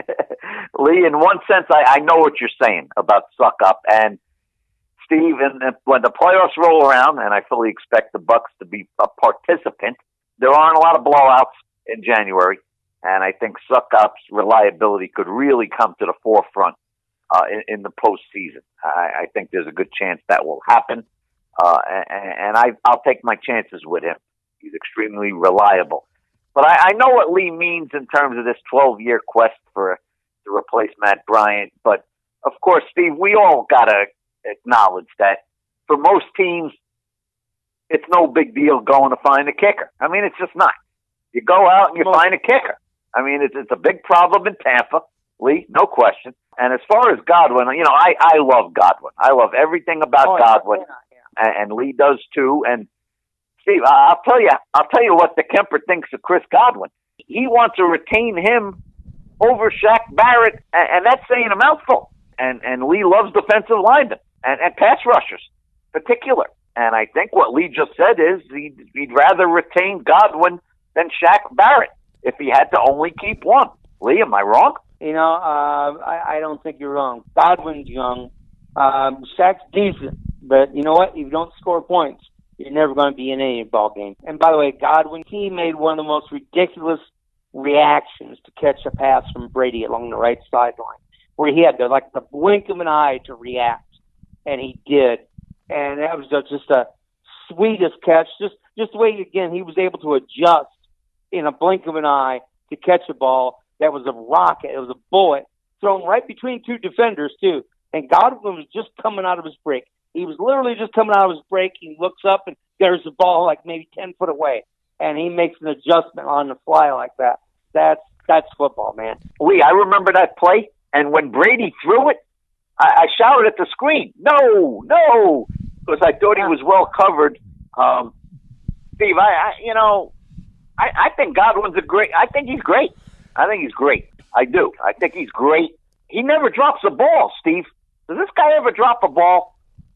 Lee, in one sense, I, I know what you're saying about Suck Up. And Steve, and when the playoffs roll around, and I fully expect the Bucs to be a participant, there aren't a lot of blowouts in January. And I think Suck Up's reliability could really come to the forefront uh, in, in the postseason. I, I think there's a good chance that will happen. Uh, and and I, I'll take my chances with him. He's extremely reliable. But I, I know what Lee means in terms of this twelve-year quest for to replace Matt Bryant. But, of course, Steve, we all got to acknowledge that for most teams, it's no big deal going to find a kicker. I mean, it's just not. You go out and you find a kicker. I mean, it's, it's a big problem in Tampa, Lee, no question. And as far as Godwin, you know, I, I love Godwin. I love everything about oh, Godwin, yeah, yeah. And, and Lee does too. And Steve, I'll tell you, I'll tell you what the Kemper thinks of Chris Godwin. He wants to retain him over Shaq Barrett, and, and that's saying a mouthful. And and Lee loves defensive linemen and, and pass rushers, in particular. And I think what Lee just said is he'd, he'd rather retain Godwin than Shaq Barrett if he had to only keep one. Lee, am I wrong? You know, uh, I, I don't think you're wrong. Godwin's young. Um, Shaq's decent, but you know what? If you don't score points, you're never going to be in any ball game. And by the way, Godwin, he made one of the most ridiculous reactions to catch a pass from Brady along the right sideline, where he had to, like, the blink of an eye to react, and he did. And that was just a sweetest catch. Just, just the way, again, he was able to adjust in a blink of an eye to catch a ball that was a rocket. It was a bullet thrown right between two defenders, too. And Godwin was just coming out of his break. He was literally just coming out of his break. He looks up, and there's the ball like maybe ten foot away. And he makes an adjustment on the fly like that. That's that's football, man. Lee, I remember that play, and when Brady threw it, I, I shouted at the screen, no, no, because I thought he was well covered. Um, Steve, I, I you know, I, I think Godwin's a great, I think he's great. I think he's great. I do. I think he's great. He never drops a ball, Steve. Does this guy ever drop a ball?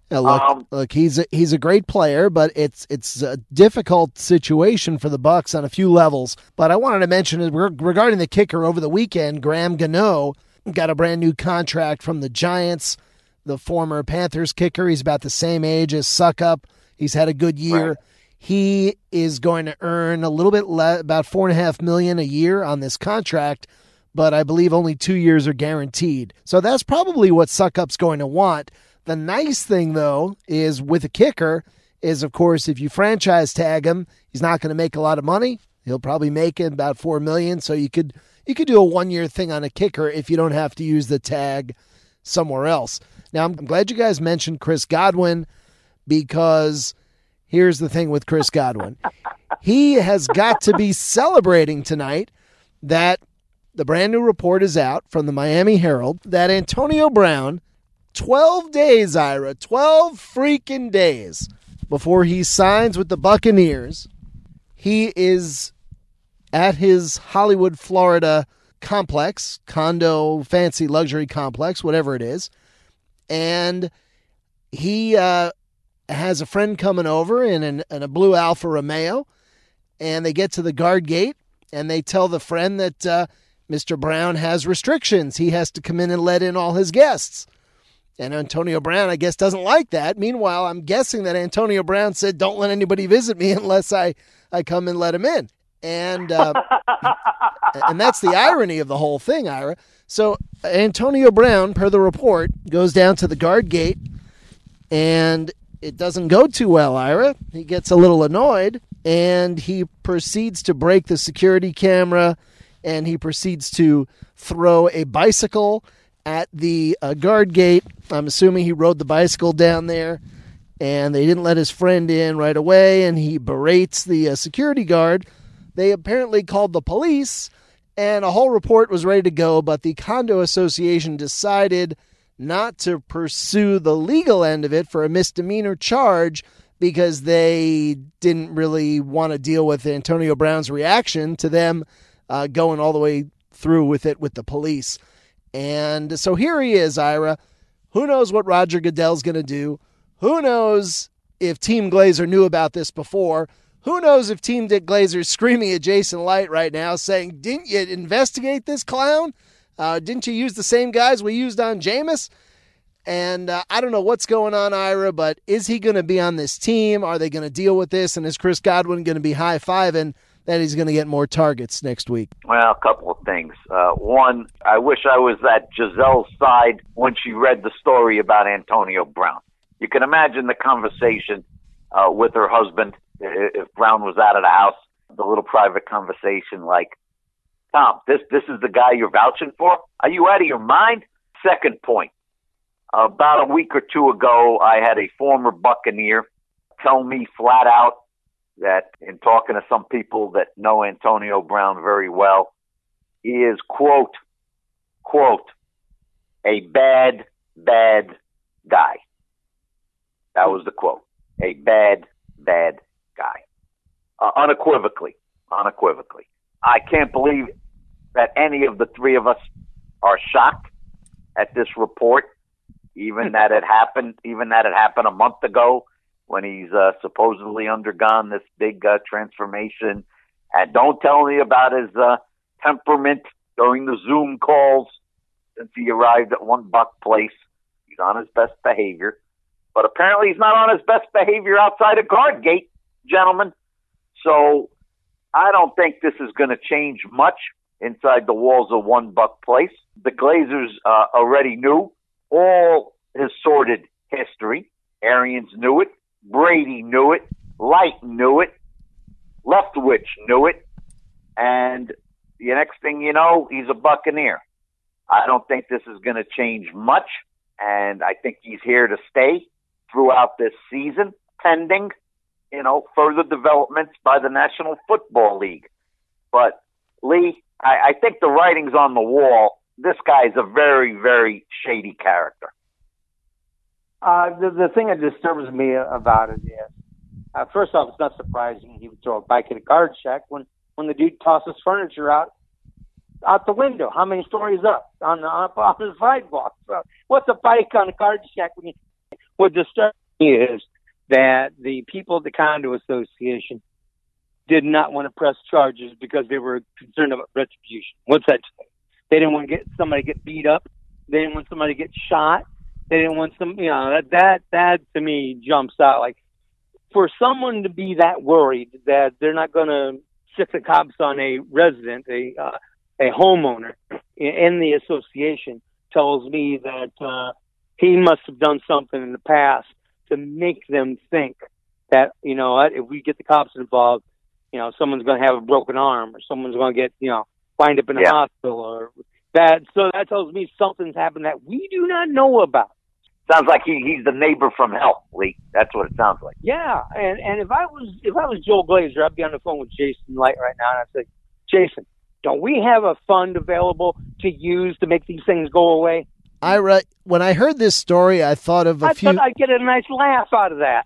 Yeah, look, Um, look, he's a, he's a great player, but it's it's a difficult situation for the Bucs on a few levels. But I wanted to mention regarding the kicker over the weekend, Graham Gano got a brand new contract from the Giants, the former Panthers kicker. He's about the same age as Suckup. He's had a good year. Right. He is going to earn a little bit le- about four and a half million a year on this contract, but I believe only two years are guaranteed. So that's probably what Suckup's going to want. The nice thing, though, is with a kicker is, of course, if you franchise tag him, he's not going to make a lot of money. He'll probably make it about four million dollars. So you could you could do a one-year thing on a kicker if you don't have to use the tag somewhere else. Now, I'm glad you guys mentioned Chris Godwin, because here's the thing with Chris Godwin. He has got to be celebrating tonight that the brand new report is out from the Miami Herald that Antonio Brown, twelve days, Ira, twelve freaking days before he signs with the Buccaneers, he is at his Hollywood, Florida complex, condo, fancy luxury complex, whatever it is, and he uh, has a friend coming over in, an, in a blue Alfa Romeo, and they get to the guard gate, and they tell the friend that uh, Mister Brown has restrictions. He has to come in and let in all his guests. And Antonio Brown, I guess, doesn't like that. Meanwhile, I'm guessing that Antonio Brown said, don't let anybody visit me unless I, I come and let him in. And uh, and that's the irony of the whole thing, Ira. So Antonio Brown, per the report, goes down to the guard gate, and it doesn't go too well, Ira. He gets a little annoyed, and he proceeds to break the security camera, and he proceeds to throw a bicycle at the uh, guard gate. I'm assuming he rode the bicycle down there, and they didn't let his friend in right away, and he berates the uh, security guard. They apparently called the police, and a whole report was ready to go, but the condo association decided not to pursue the legal end of it for a misdemeanor charge because they didn't really want to deal with Antonio Brown's reaction to them uh, going all the way through with it with the police. And so here he is, Ira. Who knows what Roger Goodell's going to do? Who knows if Team Glazer knew about this before? Who knows if Team Dick Glazer's screaming at Jason Light right now saying, didn't you investigate this clown? Uh, didn't you use the same guys we used on Jameis? And uh, I don't know what's going on, Ira, but is he going to be on this team? Are they going to deal with this? And is Chris Godwin going to be high-fiving that he's going to get more targets next week? Well, a couple of things. Uh, one, I wish I was at Giselle's side when she read the story about Antonio Brown. You can imagine the conversation uh, with her husband if Brown was out of the house, the little private conversation like, Tom, this this is the guy you're vouching for? Are you out of your mind? Second point. About a week or two ago, I had a former Buccaneer tell me flat out that in talking to some people that know Antonio Brown very well, he is, quote, quote, a bad, bad guy. That was the quote. A bad, bad guy. Uh, unequivocally. Unequivocally. I can't believe that any of the three of us are shocked at this report, even that it happened, even that it happened a month ago when he's uh, supposedly undergone this big uh, transformation. And don't tell me about his uh, temperament during the Zoom calls since he arrived at One Buck Place. He's on his best behavior. But apparently he's not on his best behavior outside of guard gate, gentlemen. So I don't think this is going to change much inside the walls of One Buck Place. The Glazers uh, already knew all his sordid history. Arians knew it. Brady knew it. Light knew it. Leftwich knew it. And the next thing you know, he's a Buccaneer. I don't think this is going to change much. And I think he's here to stay throughout this season, pending, you know, further developments by the National Football League. But, Lee, I, I think the writing's on the wall. This guy's a very, very shady character. Uh, the, the thing that disturbs me about it is, uh, first off, it's not surprising he would throw a bike at a guard shack when, when the dude tosses furniture out out the window. How many stories up on the, on, on the sidewalk? So what's a bike on a guard shack when you would disturb is that the people at the condo association did not want to press charges because they were concerned about retribution. What's that? They didn't want to get somebody to get beat up. They didn't want somebody to get shot. They didn't want some, you know, that, that, that to me jumps out. Like, for someone to be that worried that they're not going to stick the cops on a resident, a, uh, a homeowner in the association, tells me that, uh, he must have done something in the past to make them think that, you know what, if we get the cops involved, you know, someone's going to have a broken arm, or someone's going to get, you know, wind up in a yeah. hospital, or that. So that tells me something's happened that we do not know about. Sounds like he, he's the neighbor from hell, Lee. That's what it sounds like. Yeah, and and if I was if I was Joel Glazer, I'd be on the phone with Jason Light right now, and I'd say, Jason, don't we have a fund available to use to make these things go away? Ira, when I heard this story, I thought of a I few. thought I'd get a nice laugh out of that.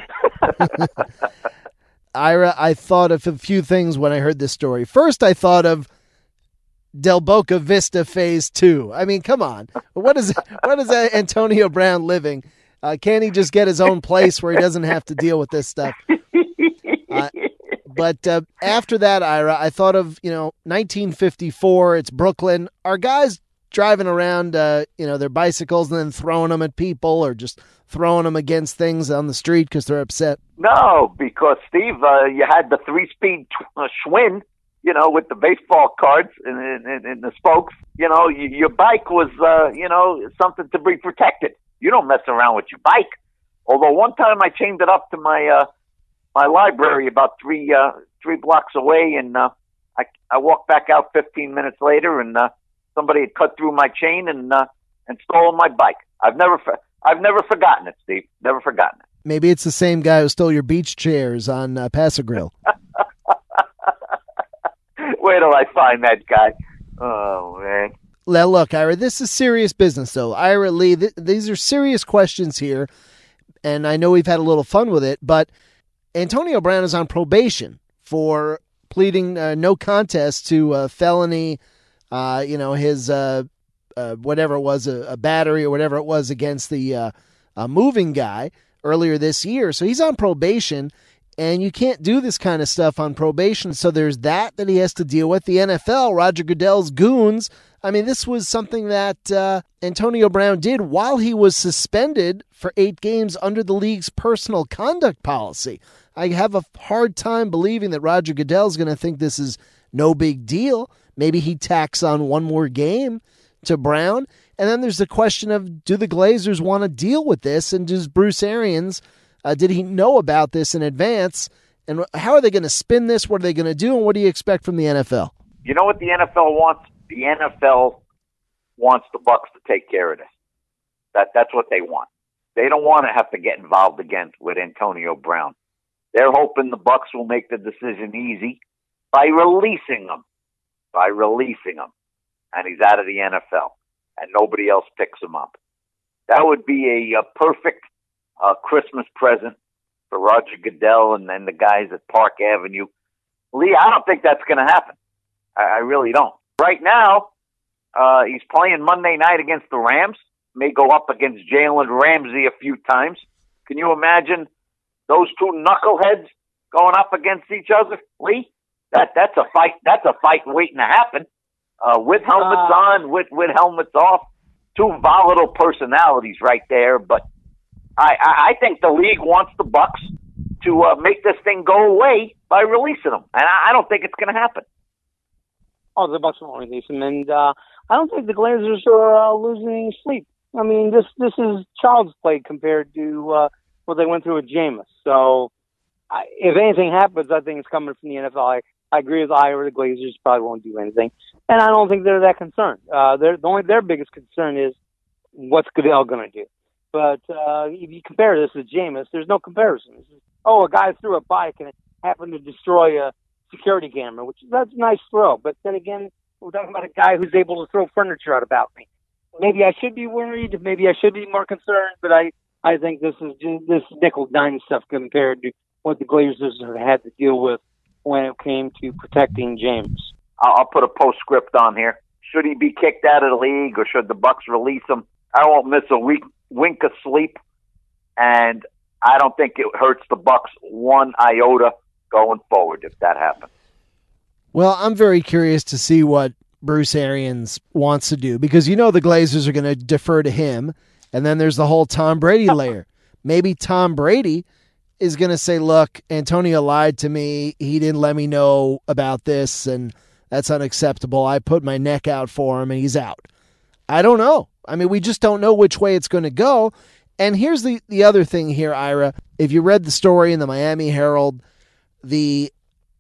Ira, I thought of a few things when I heard this story. First, I thought of Del Boca Vista Phase Two. I mean, come on, what is what is that Antonio Brown living? Uh, can't he just get his own place where he doesn't have to deal with this stuff? Uh, but uh, after that, Ira, I thought of you know nineteen fifty-four. It's Brooklyn. Are guys driving around, uh, you know, their bicycles and then throwing them at people, or just throwing them against things on the street because they're upset? No, because Steve, uh, you had the three-speed uh, Schwinn. You know, with the baseball cards and, and, and the spokes, you know, you, your bike was, uh, you know, something to be protected. You don't mess around with your bike. Although one time I chained it up to my uh, my library about three uh, three blocks away, and uh, I I walked back out fifteen minutes later, and uh, somebody had cut through my chain and uh, and stolen my bike. I've never I've never forgotten it, Steve. Never forgotten it. Maybe it's the same guy who stole your beach chairs on uh, Pass-A-Grill. Where do I find that guy? Oh, man. Now, look, Ira, this is serious business, though. Ira Lee, th- these are serious questions here, and I know we've had a little fun with it, but Antonio Brown is on probation for pleading uh, no contest to uh, felony, uh, you know, his uh, uh, whatever it was, a, a battery or whatever it was against the uh, uh, moving guy earlier this year. So he's on probation. And you can't do this kind of stuff on probation. So there's that that he has to deal with. The N F L, Roger Goodell's goons. I mean, this was something that uh, Antonio Brown did while he was suspended for eight games under the league's personal conduct policy. I have a hard time believing that Roger Goodell's going to think this is no big deal. Maybe he tacks on one more game to Brown. And then there's the question of, do the Glazers want to deal with this? And does Bruce Arians... Uh, did he know about this in advance? And how are they going to spin this? What are they going to do? And what do you expect from the N F L? You know what the N F L wants? The N F L wants the Bucs to take care of this. That That's what they want. They don't want to have to get involved again with Antonio Brown. They're hoping the Bucs will make the decision easy by releasing him. By releasing him. And he's out of the N F L. And nobody else picks him up. That would be a, a perfect Uh, Christmas present for Roger Goodell and then the guys at Park Avenue. Lee, I don't think that's going to happen. I, I really don't. Right now, uh, he's playing Monday night against the Rams. May go up against Jalen Ramsey a few times. Can you imagine those two knuckleheads going up against each other, Lee? That that's a fight. That's a fight waiting to happen. Uh, with helmets uh, on, with with helmets off. Two volatile personalities right there, but. I, I think the league wants the Bucs to uh, make this thing go away by releasing them, and I, I don't think it's going to happen. Oh, the Bucs won't release him, and uh, I don't think the Glazers are uh, losing any sleep. I mean, this this is child's play compared to uh, what they went through with Jameis. So, I, if anything happens, I think it's coming from the N F L. I, I agree with Ira. The Glazers probably won't do anything, and I don't think they're that concerned. Uh, they're, the only their biggest concern is what's Goodell going to do. But uh, if you compare this with Jameis, there's no comparison. This is, oh, a guy threw a bike and it happened to destroy a security camera, which that's a nice throw. But then again, we're talking about a guy who's able to throw furniture out about me. Maybe I should be worried. Maybe I should be more concerned. But I, I think this is just, this nickel dime stuff compared to what the Glazers have had to deal with when it came to protecting James. I'll, I'll put a postscript on here. Should he be kicked out of the league, or should the Bucs release him? I won't miss a week. wink of sleep, and I don't think it hurts the Bucks one iota going forward if that happens. Well, I'm very curious to see what Bruce Arians wants to do, because you know the Glazers are going to defer to him, and then there's the whole Tom Brady layer. Maybe Tom Brady is going to say, look, Antonio lied to me. He didn't let me know about this, and that's unacceptable. I put my neck out for him, and he's out. I don't know. I mean, we just don't know which way it's going to go. And here's the, the other thing here, Ira. If you read the story in the Miami Herald, the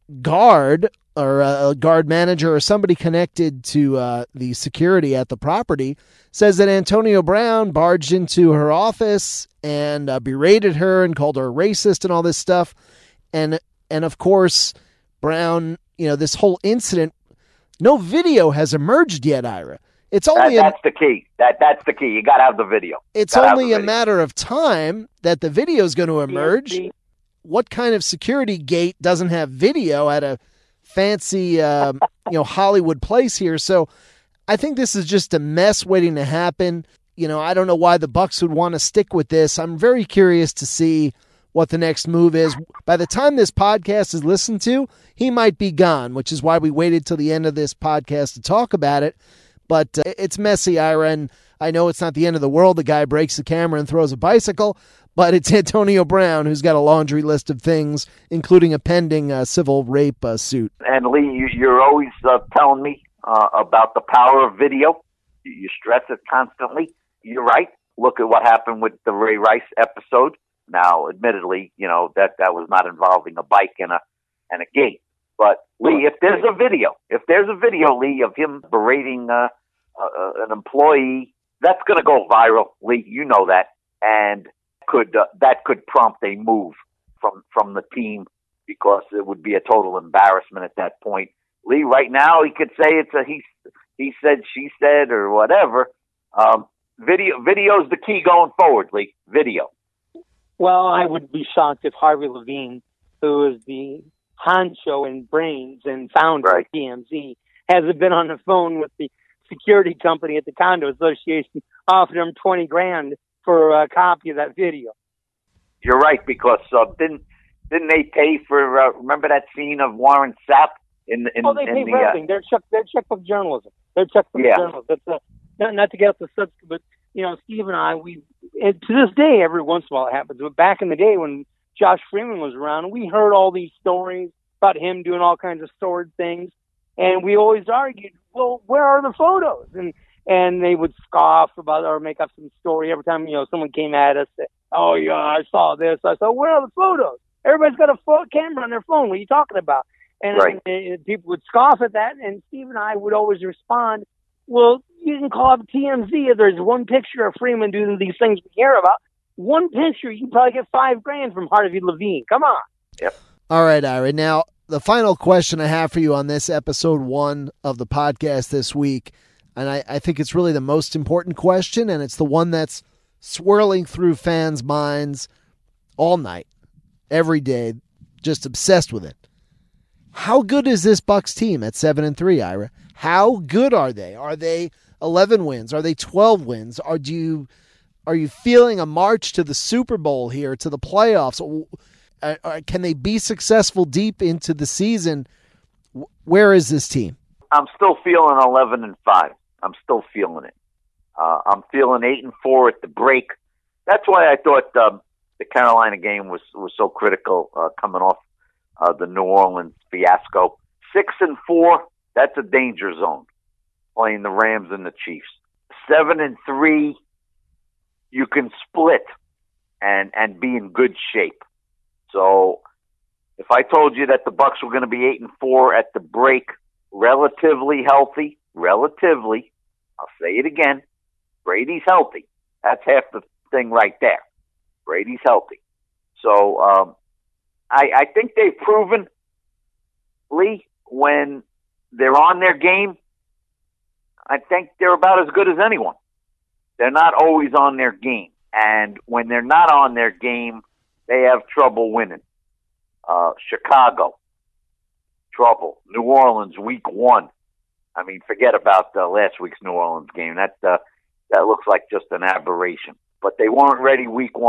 guard or a guard manager or somebody connected to uh, the security at the property says that Antonio Brown barged into her office and uh, berated her and called her a racist and all this stuff. And, and of course, Brown, you know, this whole incident, no video has emerged yet, Ira. It's only that, that's a, the key. That That's the key. You got to have the video. It's gotta only a video. matter of time that the video is going to emerge. Yeah, what kind of security gate doesn't have video at a fancy, um, you know, Hollywood place here? So I think this is just a mess waiting to happen. You know, I don't know why the Bucks would want to stick with this. I'm very curious to see what the next move is. By the time this podcast is listened to, he might be gone, which is why we waited till the end of this podcast to talk about it. But uh, it's messy, Ira, and I know it's not the end of the world. The guy breaks the camera and throws a bicycle, but it's Antonio Brown who's got a laundry list of things, including a pending uh, civil rape uh, suit. And Lee, you, you're always uh, telling me uh, about the power of video. You, you stress it constantly. You're right. Look at what happened with the Ray Rice episode. Now, admittedly, you know, that, that was not involving a bike and a and a gate. But, Lee, if there's a video, if there's a video, Lee, of him berating uh, uh, an employee, that's going to go viral, Lee. You know that. And could uh, that could prompt a move from, from the team, because it would be a total embarrassment at that point. Lee, right now, he could say it's a he, he said, she said, or whatever. Um, video Video's the key going forward, Lee. Video. Well, I would be shocked if Harvey Levine, who is the honcho and brains and founder right. of T M Z, hasn't been on the phone with the security company at the Condo Association offering him twenty grand for a copy of that video. You're right, because uh, didn't didn't they pay for? Uh, remember that scene of Warren Sapp in the in, oh, they in pay the, for uh, everything. They're check they're checkbook journalism. They're checkbook yeah. journalism. That's uh, not not to get off the subject, but you know, Steve and I, we and to this day, every once in a while it happens. But back in the day when Josh Freeman was around, we heard all these stories about him doing all kinds of sword things, and we always argued, well, where are the photos? And and they would scoff about or make up some story every time, you know, someone came at us. Say, oh yeah, I saw this. I said, where are the photos? Everybody's got a pho- camera on their phone. What are you talking about? And, right. and, and people would scoff at that, and Steve and I would always respond, well, you can call up T M Z if there's one picture of Freeman doing these things we care about. One picture, you can probably get five grand from Harvey Levine. Come on. Yep. All right, Ira. Now, the final question I have for you on this episode one of the podcast this week, and I, I think it's really the most important question, and it's the one that's swirling through fans' minds all night, every day, just obsessed with it. How good is this Bucks team at seven and three, Ira? How good are they? Are they eleven wins? Are they twelve wins? Are do you are you feeling a march to the Super Bowl here, to the playoffs? Uh, uh, can they be successful deep into the season? Where is this team? I'm still feeling eleven and five. I'm still feeling it. Uh, I'm feeling eight and four at the break. That's why I thought um, the Carolina game was was so critical, uh, coming off uh, the New Orleans fiasco. Six and four. That's a danger zone, playing the Rams and the Chiefs. Seven and three, you can split and and be in good shape. So if I told you that the Bucks were going to be eight and four at the break, relatively healthy, relatively, I'll say it again, Brady's healthy. That's half the thing right there. Brady's healthy. So um, I, I think they've proven, Lee, when they're on their game, I think they're about as good as anyone. They're not always on their game. And when they're not on their game, they have trouble winning. Uh, Chicago, trouble. New Orleans, week one. I mean, forget about uh, last week's New Orleans game. That uh, that looks like just an aberration. But they weren't ready week one.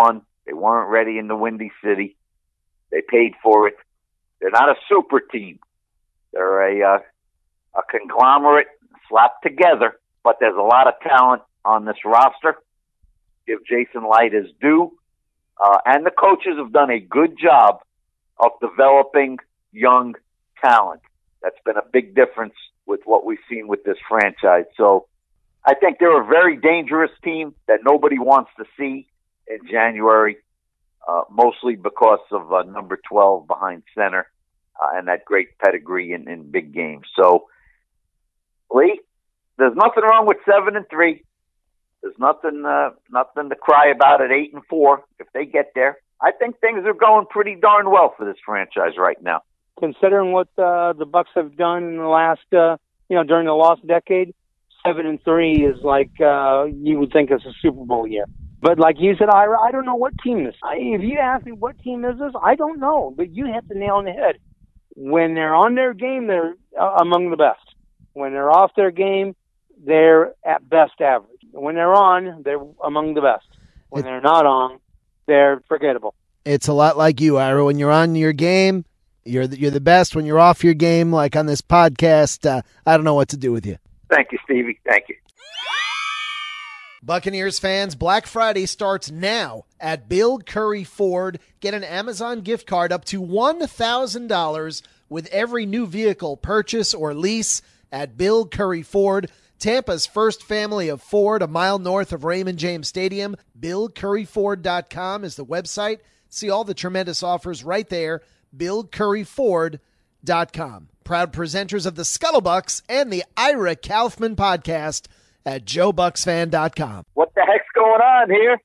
They weren't ready in the Windy City. They paid for it. They're not a super team. They're a, uh, a conglomerate slapped together, but there's a lot of talent on this roster. Give Jason Light his due. Uh, and the coaches have done a good job of developing young talent. That's been a big difference with what we've seen with this franchise. So I think they're a very dangerous team that nobody wants to see in January, uh, mostly because of uh, number twelve behind center uh, and that great pedigree in, in big games. So, Lee, there's nothing wrong with seven and three. There's nothing, uh, nothing to cry about at eight and four if they get there. I think things are going pretty darn well for this franchise right now. Considering what uh, the Bucks have done in the last, uh, you know, during the lost decade, seven and three is like uh, you would think it's a Super Bowl year. But like you said, Ira, I don't know what team this is. I, if you ask me what team is this, I don't know. But you hit the nail on the head. When they're on their game, they're uh, among the best. When they're off their game, they're at best average. When they're on, they're among the best. When they're not on, they're forgettable. It's a lot like you, Ira. When you're on your game, you're the, you're the best. When you're off your game, like on this podcast, uh, I don't know what to do with you. Thank you, Stevie. Thank you. Buccaneers fans, Black Friday starts now at Bill Curry Ford. Get an Amazon gift card up to one thousand dollars with every new vehicle purchase or lease at Bill Curry Ford. Tampa's first family of Ford, a mile north of Raymond James Stadium. Bill Curry Ford dot com is the website. See all the tremendous offers right there. Bill Curry Ford dot com. Proud presenters of the Scuttlebucks and the Ira Kaufman podcast at Joe Bucks Fan dot com. What the heck's going on here?